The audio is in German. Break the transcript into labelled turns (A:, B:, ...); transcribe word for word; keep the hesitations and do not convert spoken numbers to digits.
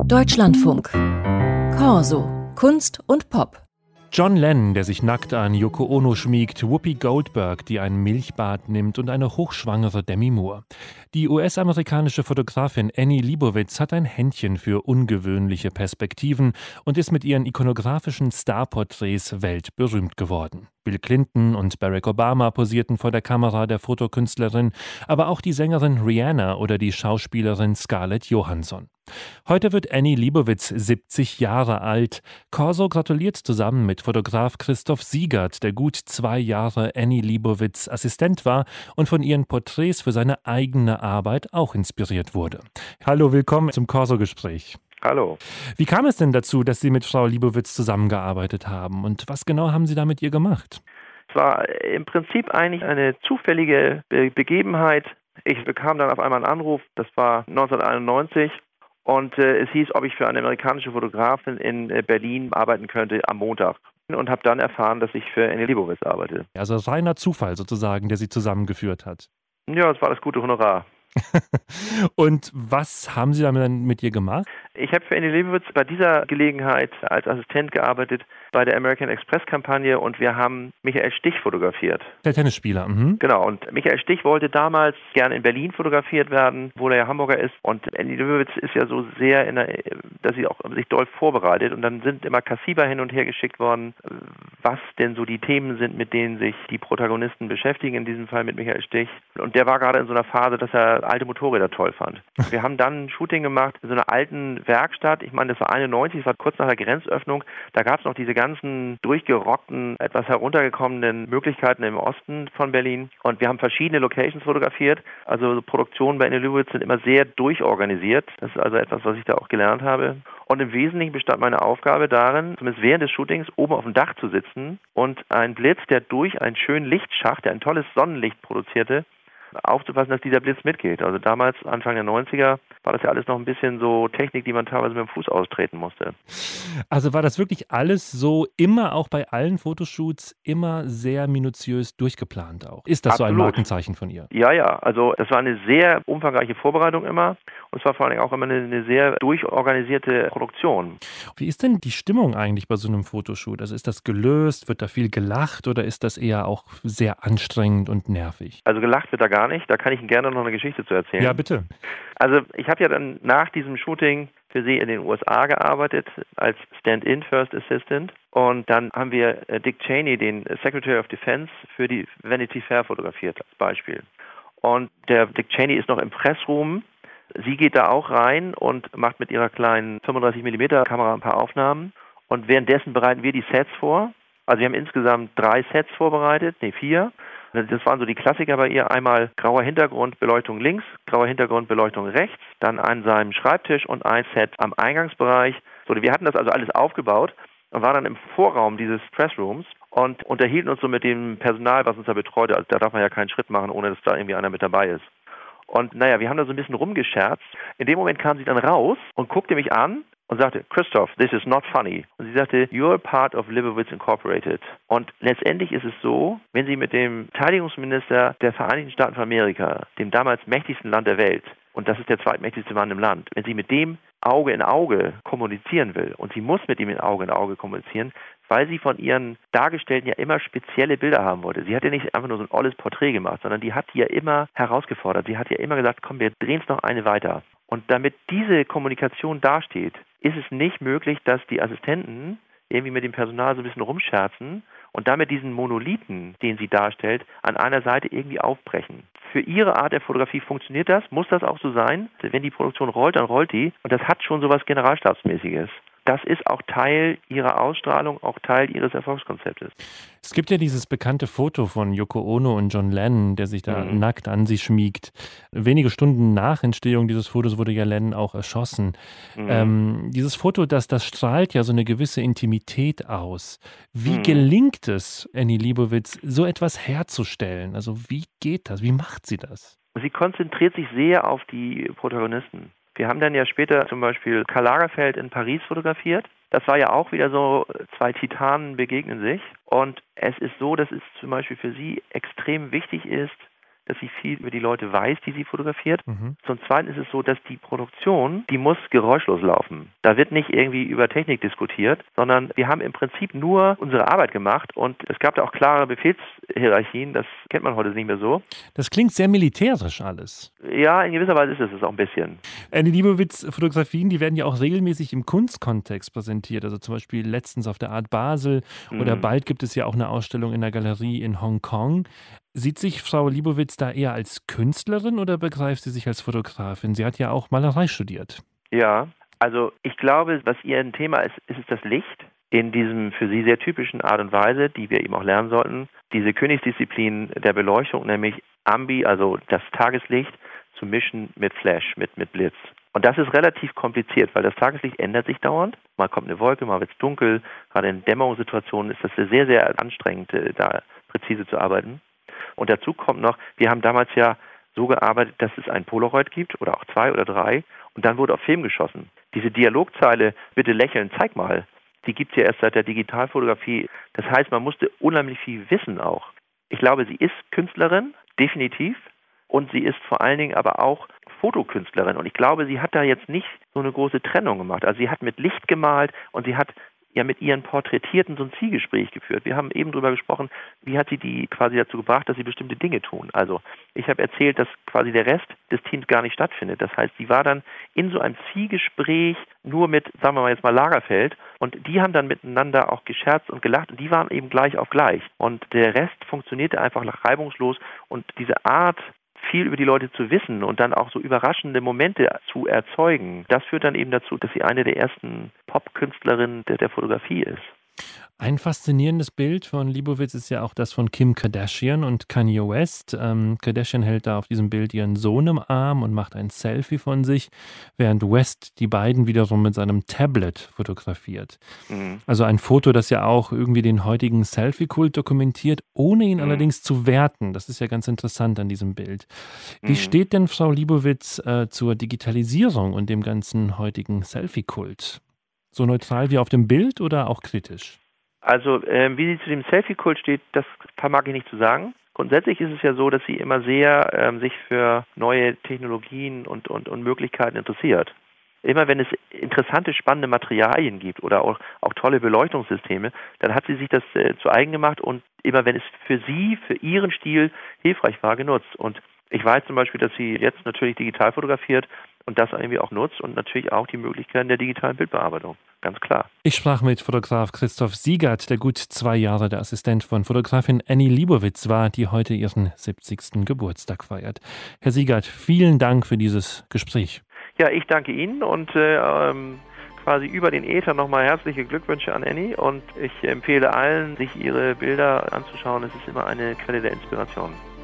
A: Deutschlandfunk. Corso. Kunst und Pop.
B: John Lennon, der sich nackt an Yoko Ono schmiegt, Whoopi Goldberg, die ein Milchbad nimmt und eine hochschwangere Demi Moore. Die U S-amerikanische Fotografin Annie Leibovitz hat ein Händchen für ungewöhnliche Perspektiven und ist mit ihren ikonografischen Starporträts weltberühmt geworden. Bill Clinton und Barack Obama posierten vor der Kamera der Fotokünstlerin, aber auch die Sängerin Rihanna oder die Schauspielerin Scarlett Johansson. Heute wird Annie Leibovitz siebzig Jahre alt. Corso gratuliert zusammen mit Fotograf Christoph Siegert, der gut zwei Jahre Annie Leibovitz Assistent war und von ihren Porträts für seine eigene Arbeit auch inspiriert wurde. Hallo, willkommen zum Corso-Gespräch.
C: Hallo.
B: Wie kam es denn dazu, dass Sie mit Frau Leibovitz zusammengearbeitet haben und was genau haben Sie da mit ihr gemacht?
C: Es war im Prinzip eigentlich eine zufällige Be- Begebenheit. Ich bekam dann auf einmal einen Anruf, das war neunzehnhunderteinundneunzig. Und äh, es hieß, ob ich für eine amerikanische Fotografin in äh, Berlin arbeiten könnte am Montag. Und habe dann erfahren, dass ich für Annie Leibovitz arbeite.
B: Also reiner Zufall sozusagen, der Sie zusammengeführt hat.
C: Ja, das war das gute Honorar.
B: Und was haben Sie dann mit ihr gemacht?
C: Ich habe für Annie Leibovitz bei dieser Gelegenheit als Assistent gearbeitet bei der American Express-Kampagne und wir haben Michael Stich fotografiert.
B: Der Tennisspieler. Mhm.
C: Genau, und Michael Stich wollte damals gerne in Berlin fotografiert werden, wo er ja Hamburger ist. Und Annie Leibovitz ist ja so sehr, in der, dass sie auch sich doll vorbereitet. Und dann sind immer Kassiber hin und her geschickt worden, was denn so die Themen sind, mit denen sich die Protagonisten beschäftigen, in diesem Fall mit Michael Stich. Und der war gerade in so einer Phase, dass er alte Motorräder toll fand. Wir haben dann ein Shooting gemacht in so einer alten Werkstatt. Ich meine, das war einundneunzig, das war kurz nach der Grenzöffnung. Da gab es noch diese ganzen durchgerockten, etwas heruntergekommenen Möglichkeiten im Osten von Berlin. Und wir haben verschiedene Locations fotografiert. Also Produktionen bei Annie Leibovitz sind immer sehr durchorganisiert. Das ist also etwas, was ich da auch gelernt habe. Und im Wesentlichen bestand meine Aufgabe darin, zumindest während des Shootings, oben auf dem Dach zu sitzen und ein Blitz, der durch einen schönen Lichtschacht, der ein tolles Sonnenlicht produzierte, aufzupassen, dass dieser Blitz mitgeht. Also damals, Anfang der neunziger, war das ja alles noch ein bisschen so Technik, die man teilweise mit dem Fuß austreten musste.
B: Also war das wirklich alles so, immer auch bei allen Fotoshoots, immer sehr minutiös durchgeplant auch? Ist das
C: Absolut.
B: So ein Markenzeichen von ihr?
C: Ja, ja. Also das war eine sehr umfangreiche Vorbereitung immer. Und es war vor allem auch immer eine, eine sehr durchorganisierte Produktion.
B: Wie ist denn die Stimmung eigentlich bei so einem Fotoshoot? Also ist das gelöst? Wird da viel gelacht oder ist das eher auch sehr anstrengend und nervig?
C: Also gelacht wird da gar nicht. Da kann ich Ihnen gerne noch eine Geschichte zu erzählen.
B: Ja, bitte.
C: Also ich habe ja dann nach diesem Shooting für sie in den U S A gearbeitet als Stand-in First Assistant. Und dann haben wir Dick Cheney, den Secretary of Defense, für die Vanity Fair fotografiert als Beispiel. Und der Dick Cheney ist noch im Pressroom. Sie geht da auch rein und macht mit ihrer kleinen fünfunddreißig Millimeter Kamera ein paar Aufnahmen. Und währenddessen bereiten wir die Sets vor. Also wir haben insgesamt drei Sets vorbereitet, nee, vier. Das waren so die Klassiker bei ihr. Einmal grauer Hintergrund, Beleuchtung links, grauer Hintergrund, Beleuchtung rechts. Dann an seinem Schreibtisch und ein Set am Eingangsbereich. So, wir hatten das also alles aufgebaut und waren dann im Vorraum dieses Pressrooms und unterhielten uns so mit dem Personal, was uns da betreute. Also da darf man ja keinen Schritt machen, ohne dass da irgendwie einer mit dabei ist. Und naja, wir haben da so ein bisschen rumgescherzt. In dem Moment kam sie dann raus und guckte mich an und sagte, Christoph, this is not funny. Und sie sagte, you're part of Leibovitz Incorporated. Und letztendlich ist es so, wenn Sie mit dem Verteidigungsminister der Vereinigten Staaten von Amerika, dem damals mächtigsten Land der Welt, und das ist der zweitmächtigste Mann im Land, wenn sie mit dem Auge in Auge kommunizieren will, und sie muss mit ihm in Auge in Auge kommunizieren, weil sie von ihren Dargestellten ja immer spezielle Bilder haben wollte. Sie hat ja nicht einfach nur so ein olles Porträt gemacht, sondern die hat die ja immer herausgefordert. Sie hat ja immer gesagt, komm, wir drehen es noch eine weiter. Und damit diese Kommunikation dasteht, ist es nicht möglich, dass die Assistenten irgendwie mit dem Personal so ein bisschen rumscherzen und damit diesen Monolithen, den sie darstellt, an einer Seite irgendwie aufbrechen. Für ihre Art der Fotografie funktioniert das, muss das auch so sein. Wenn die Produktion rollt, dann rollt die. Und das hat schon so was Generalstabsmäßiges. Das ist auch Teil ihrer Ausstrahlung, auch Teil ihres Erfolgskonzeptes.
B: Es gibt ja dieses bekannte Foto von Yoko Ono und John Lennon, der sich da mhm. nackt an sie schmiegt. Wenige Stunden nach Entstehung dieses Fotos wurde ja Lennon auch erschossen. Mhm. Ähm, dieses Foto, das, das strahlt ja so eine gewisse Intimität aus. Wie mhm. gelingt es, Annie Leibovitz, so etwas herzustellen? Also wie geht das? Wie macht sie das?
C: Sie konzentriert sich sehr auf die Protagonisten. Wir haben dann ja später zum Beispiel Karl Lagerfeld in Paris fotografiert. Das war ja auch wieder so, zwei Titanen begegnen sich. Und es ist so, dass es zum Beispiel für sie extrem wichtig ist, dass sie viel über die Leute weiß, die sie fotografiert.
B: Mhm.
C: Zum Zweiten ist es so, dass die Produktion, die muss geräuschlos laufen. Da wird nicht irgendwie über Technik diskutiert, sondern wir haben im Prinzip nur unsere Arbeit gemacht und es gab da auch klare Befehlshierarchien, das kennt man heute nicht mehr so.
B: Das klingt sehr militärisch alles.
C: Ja, in gewisser Weise ist es es auch ein bisschen.
B: Annie Leibovitz-Fotografien, die werden ja auch regelmäßig im Kunstkontext präsentiert, also zum Beispiel letztens auf der Art Basel oder
C: Mhm.
B: bald gibt es ja auch eine Ausstellung in der Galerie in Hongkong. Sieht sich Frau Leibovitz da eher als Künstlerin oder begreift sie sich als Fotografin? Sie hat ja auch Malerei studiert.
C: Ja, also ich glaube, was ihr ein Thema ist, ist es das Licht in diesem für sie sehr typischen Art und Weise, die wir eben auch lernen sollten. Diese Königsdisziplin der Beleuchtung, nämlich Ambi, also das Tageslicht, zu mischen mit Flash, mit, mit Blitz. Und das ist relativ kompliziert, weil das Tageslicht ändert sich dauernd. Mal kommt eine Wolke, mal wird es dunkel. Gerade in Dämmerungssituationen ist das sehr, sehr anstrengend, da präzise zu arbeiten. Und dazu kommt noch, wir haben damals ja so gearbeitet, dass es ein Polaroid gibt oder auch zwei oder drei und dann wurde auf Film geschossen. Diese Dialogzeile, bitte lächeln, zeig mal, die gibt es ja erst seit der Digitalfotografie. Das heißt, man musste unheimlich viel wissen auch. Ich glaube, sie ist Künstlerin, definitiv. Und sie ist vor allen Dingen aber auch Fotokünstlerin. Und ich glaube, sie hat da jetzt nicht so eine große Trennung gemacht. Also sie hat mit Licht gemalt und sie hat ja mit ihren Porträtierten so ein Zielgespräch geführt. Wir haben eben darüber gesprochen, wie hat sie die quasi dazu gebracht, dass sie bestimmte Dinge tun. Also ich habe erzählt, dass quasi der Rest des Teams gar nicht stattfindet. Das heißt, sie war dann in so einem Zielgespräch nur mit, sagen wir mal jetzt mal Lagerfeld und die haben dann miteinander auch gescherzt und gelacht und die waren eben gleich auf gleich. Und der Rest funktionierte einfach reibungslos und diese Art, viel über die Leute zu wissen und dann auch so überraschende Momente zu erzeugen, das führt dann eben dazu, dass sie eine der ersten Pop-Künstlerinnen der, der Fotografie ist.
B: Ein faszinierendes Bild von Leibovitz ist ja auch das von Kim Kardashian und Kanye West. Ähm, Kardashian hält da auf diesem Bild ihren Sohn im Arm und macht ein Selfie von sich, während West die beiden wiederum mit seinem Tablet fotografiert.
C: Mhm.
B: Also ein Foto, das ja auch irgendwie den heutigen Selfie-Kult dokumentiert, ohne ihn
C: Mhm.
B: allerdings zu werten. Das ist ja ganz interessant an diesem Bild. Wie
C: Mhm.
B: steht denn Frau Leibovitz äh, zur Digitalisierung und dem ganzen heutigen Selfie-Kult? So neutral wie auf dem Bild oder auch kritisch?
C: Also, ähm, wie sie zu dem Selfie-Kult steht, das vermag ich nicht zu sagen. Grundsätzlich ist es ja so, dass sie immer sehr ähm, sich für neue Technologien und, und, und Möglichkeiten interessiert. Immer wenn es interessante, spannende Materialien gibt oder auch, auch tolle Beleuchtungssysteme, dann hat sie sich das äh, zu eigen gemacht und immer wenn es für sie, für ihren Stil hilfreich war, genutzt. Und ich weiß zum Beispiel, dass sie jetzt natürlich digital fotografiert und das irgendwie auch nutzt und natürlich auch die Möglichkeiten der digitalen Bildbearbeitung. Ganz klar.
B: Ich sprach mit Fotograf Christoph Siegert, der gut zwei Jahre der Assistent von Fotografin Annie Leibovitz war, die heute ihren siebzigsten Geburtstag feiert. Herr Siegert, vielen Dank für dieses Gespräch.
C: Ja, ich danke Ihnen und äh, ähm, quasi über den Äther nochmal herzliche Glückwünsche an Annie und ich empfehle allen, sich ihre Bilder anzuschauen. Es ist immer eine Quelle der Inspiration.